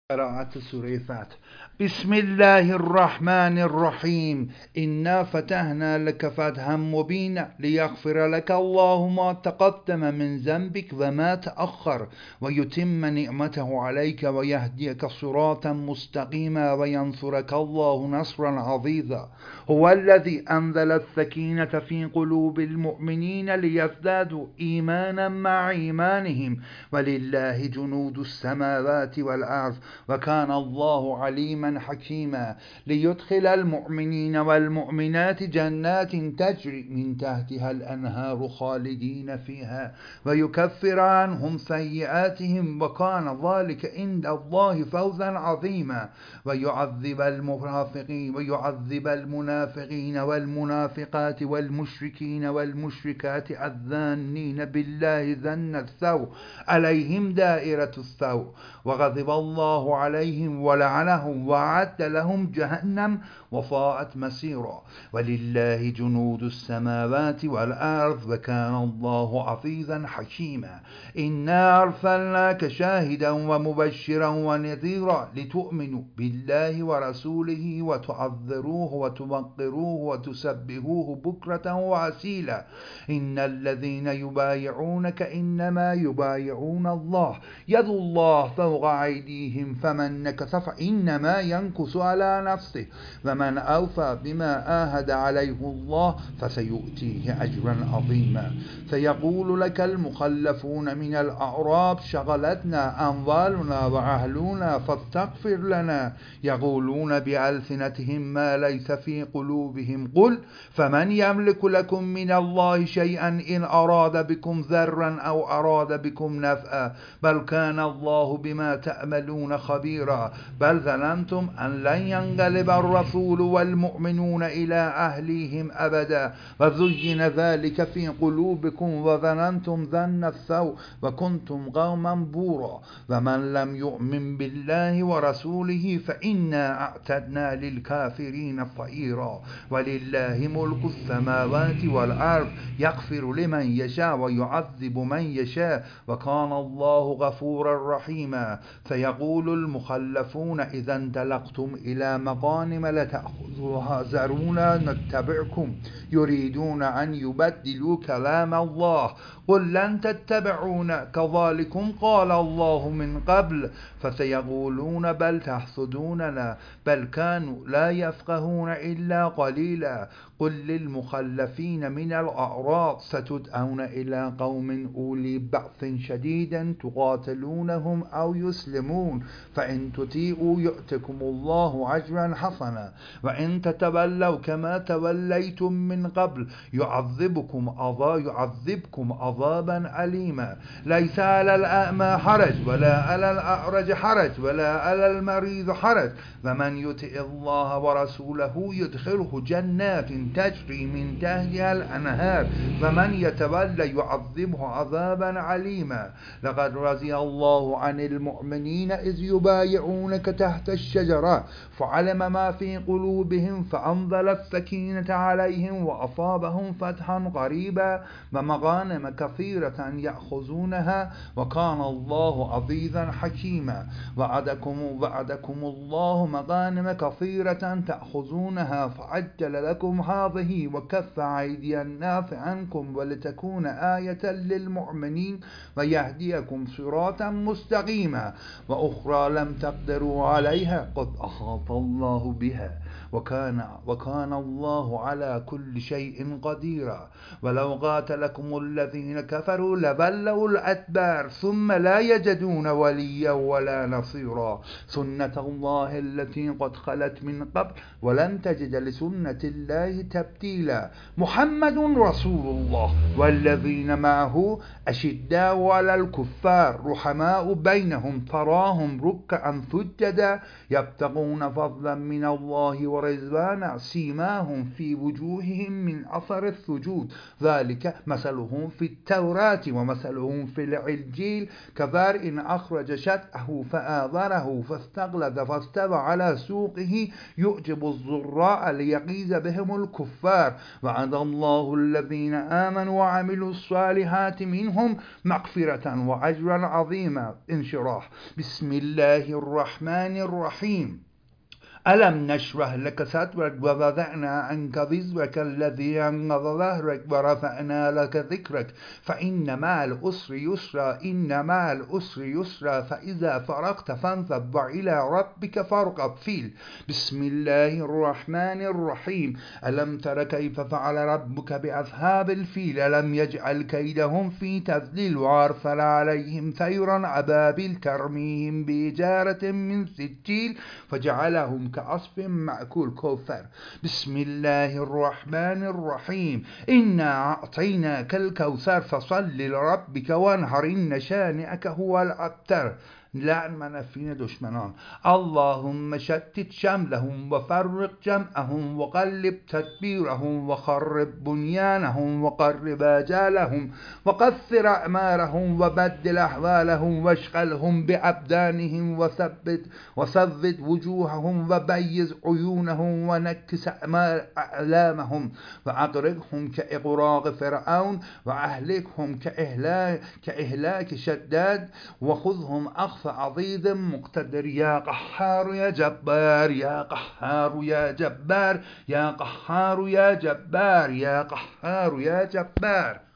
قراءة سورة فاتح. بسم الله الرحمن الرحيم. إنا فتحنا لك فتحا مبينا ليغفر لك الله ما تقدم من ذنبك وما تأخر ويتم نعمته عليك ويهديك صراطا مستقيما وينصرك الله نصرا عزيزا. هو الذي أنزل السكينة في قلوب المؤمنين ليزدادوا إيمانا مع إيمانهم ولله جنود السماوات والأرض وكان الله عليما حكيما. ليدخل المؤمنين والمؤمنات جنات تجري من تحتها الأنهار خالدين فيها ويكفر عنهم سيئاتهم وكان ذلك عند الله فوزا عظيما. ويعذب المنافقين والمنافقات والمشركين والمشركات الظانين بالله ظن السوء عليهم دائرة السوء وغضب الله عليهم ولعنهم وأعد لهم جهنم وساءت مصيرا. ولله جنود السماوات والأرض وكان الله عزيزا حكيما. إنا أرسلناك شاهدا ومبشرا ونذيرا لتؤمنوا بالله ورسوله وتعذروه وتوقروه وتسبحوه بكرة وأصيلا. إن الذين يبايعونك إنما يبايعون الله يد الله فوق أيديهم فمن نكث فإنما ينكث على نفسه ومن أوفى بما عاهد عليه الله فسيؤتيه أجرا عظيما. سيقول لك المخلفون من الأعراب شغلتنا أموالنا وأهلنا فاستغفر لنا يقولون بألسنتهم ما ليس في قلوبهم قل فمن يملك لكم من الله شيئا إن أراد بكم ذرا أو أراد بكم نفعا بل كان الله بما تعملون خبيرا. بل ظننتم أن لن ينقلب الرسول والمؤمنون إلى أهليهم أبدا وزين ذلك في قلوبكم وظننتم ظن السوء وكنتم قوما بورا. ومن لم يؤمن بالله ورسوله فإنا أعتدنا للكافرين صعيرا. ولله ملك السماوات والأرض يغفر لمن يشاء ويعذب من يشاء وكان الله غفورا رحيما. سيقول المخلفون إذا انطلقتم إلى مغانم لتأخذوها ذرونا نتبعكم يريدون أن يبدلوا كلام الله قل لن تتبعونا كذلكم قال الله من قبل فسيقولون بل تحسدوننا بل كانوا لا يفقهون إلا قليلا. قل للمخلفين من الأعراب ستدعون إلى قوم أولي بأس شديد تقاتلونهم أو يسلمون فإن تطيعوا يؤتكم الله أجرا حسنا وإن تتولوا كما توليتم من قبل يعذبكم عذابا أليما. ليس على الأعمى حرج ولا على الأعرج حرج ولا على المريض حرج ومن يطع الله ورسوله يدخله جنات تجري من تحتها الأنهار ومن يتولى يعذبه عذابا عليما. لقد رضي الله عن المؤمنين إذ يبايعونك تحت الشجرة فعلم ما في قلوبهم فأنزل السكينة عليهم وأصابهم فتحا قريبا ومغانم كثيرة يأخذونها وكان الله عزيزا حكيما. وعدكم الله مغانم كثيرة تأخذونها فعجل لكم هذه وكف أيدي الناس عنكم ولتكون آية للمؤمنين ويهديكم صراطا مستقيما. وأخرى لم تقدروا عليها قد أحاط الله بها وكان الله على كل شيء قديرا. ولو قاتلكم الذين كفروا لولوا الأدبار ثم لا يجدون وليا ولا نصيرا. سنة الله التي قد خلت من قبل ولن تجد لسنة الله تبديلا. محمد رسول الله والذين معه أشداء على الكفار رحماء بينهم تراهم ركعا سجدا يبتغون فضلا من الله ورضوانا سيماهم في وجوههم من أثر السجود ذلك مثلهم في التوراة ومثلهم في الإنجيل كزرع أخرج شطأه فآزره فاستغلظ فاستوى على سوقه يعجب الزراع ليغيظ بهم الكفار. وعد الله الذين آمنوا وعملوا الصالحات منهم مغفرة وأجرا عظيما. انشراح. بسم الله الله الرحمن الرحيم ألم نشرح لك صدرك ووضعنا عنك وزرك الذي أنقض ظهرك ورفعنا لك ذكرك فإن مع العسر يسرا إن مع العسر يسرا فإذا فرغت فانصب وإلى ربك فارغب فيه. بسم الله الرحمن الرحيم ألم تر كيف فعل ربك بأصحاب الفيل ألم يجعل كيدهم في تذليل وأرسل عليهم طيرا أبابيل ترميهم بحجارة من سجيل فجعلهم كعصف مأكول كوثر. بسم الله الرحمن الرحيم إنا أعطيناك الكوثر فصل لربك وانهر إن شانئك هو الأبتر. لعن منافين دشمنان. اللهم شتت شملهم وفرق جمعهم وقلب تدبيرهم وخرب بنيانهم وقرب آجالهم وقصر أعمارهم وبدل أحوالهم واشغلهم بأبدانهم وثبت وجوههم وبيز عيونهم ونكس أعلامهم وأغرقهم كإغراق فرعون وأهلكهم كإهلاك شداد وخذهم أخذ عضيد مقتدر. يا قهار يا جبار يا قهار يا جبار يا قهار يا جبار يا قهار يا جبار.